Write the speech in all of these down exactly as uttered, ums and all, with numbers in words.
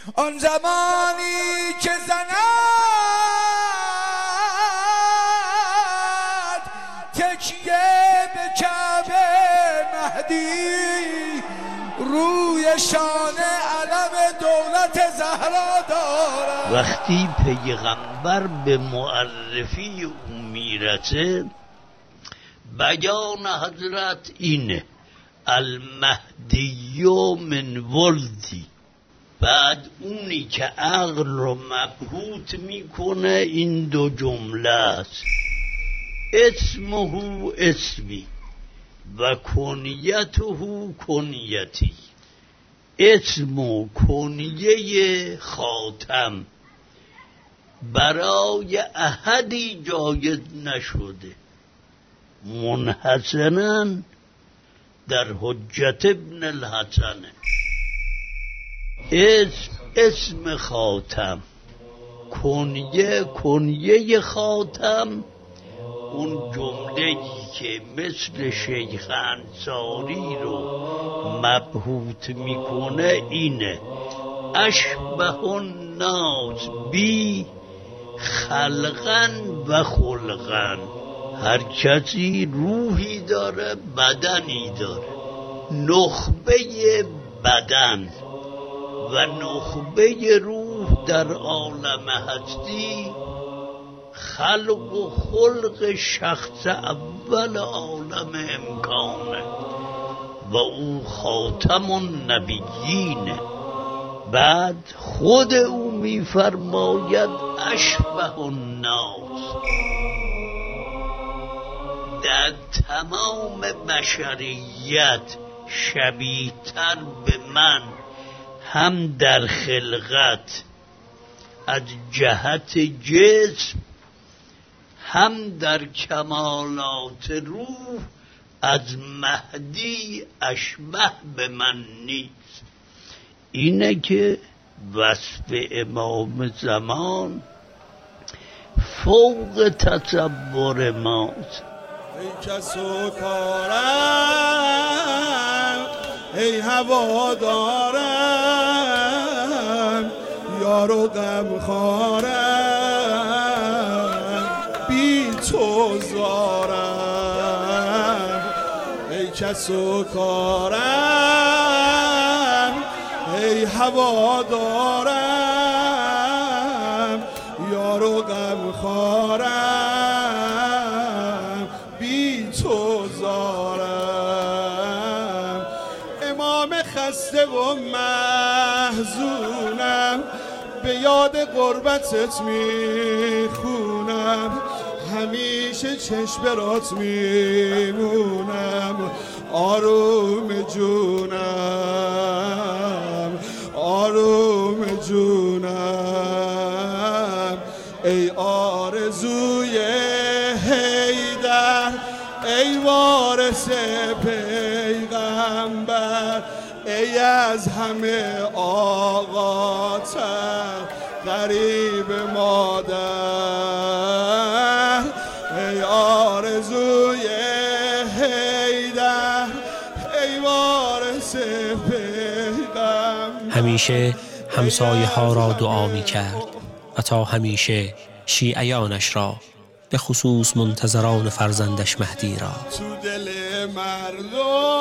آن زمانی که زند تکیه به کعبه مهدی روی شانه علم دولت زهرا دارد. وقتی پیغمبر به معرفی او میرسه بیان حضرت اینه المهدی من ولدی. بعد اونی که عقل رو مبهوت میکنه این دو جمله است اسمه اسمی و کنیته کنیتی. اسم و کنیه خاتم برای احدی جایز نشده منحسناً در حجت ابن الحسن. اسم اسم خاتم، کنیه کنیه خاتم. اون جمله‌ای که مثل شیخ انصاری رو مبهوت میکنه اینه اشبه الناس بی خلقا و خلقا. هر کسی روحی داره بدنی داره، نخبه بدن و نخبه روح در عالم هستی خلق و خلق شخص اول عالم امکانه و او خاتم النبیین. بعد خود او میفرماید اشبه الناس. در تمام بشریت شبیه تر به من هم در خلقت از جهت جسم هم در کمالات روح از مهدی اشبه به من نیست. اینه که وصف امام زمان فوق تصور ماست. ای کس و کارم ای هوادارم یار و غم خارم بی تو زارم. ای کس و کارم ای هوادارم یار و غم خارم بی تو زارم. امام خسته و محزونم به یاد قربتت میخونم همیشه چشم برات میمونم آروم جونم آروم جونم. ای آرزوی حیدر ای وارث پیغمبر ای از همه آقاتر غریب مادر. ای آرزوی حیدر ای وارث پیغمبر. همیشه همسایه ها را دعا می کرد و تا همیشه شیعیانش را به خصوص منتظران فرزندش مهدی را. تو دل مردم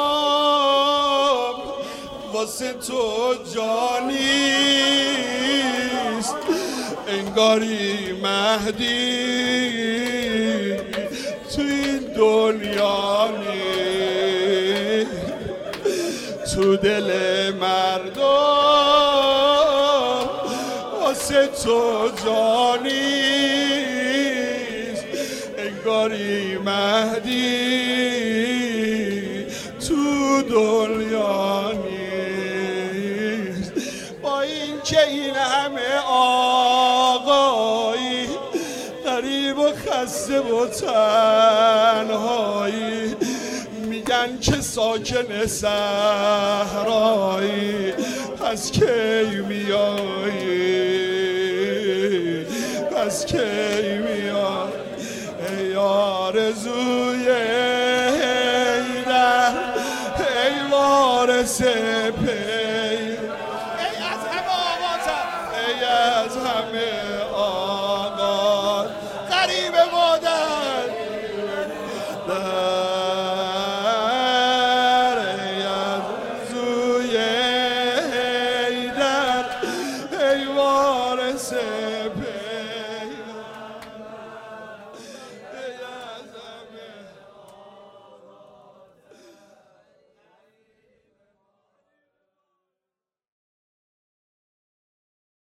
واسه تو جانیست انگاری مهدی تو این دنیا نیست. تو دل مردم واسه تو جانیست انگاری مهدی تو دنیا نیست. با این که این همه آقایی غریب و خسته و تنهایی میگن که ساکن صحرایی پس کی میایی پس کی میایی. ای آرزوی حیدر ای وارث پی ای از همه آوازم همه آقا غریب مادر در یزوی حیدر ای وارث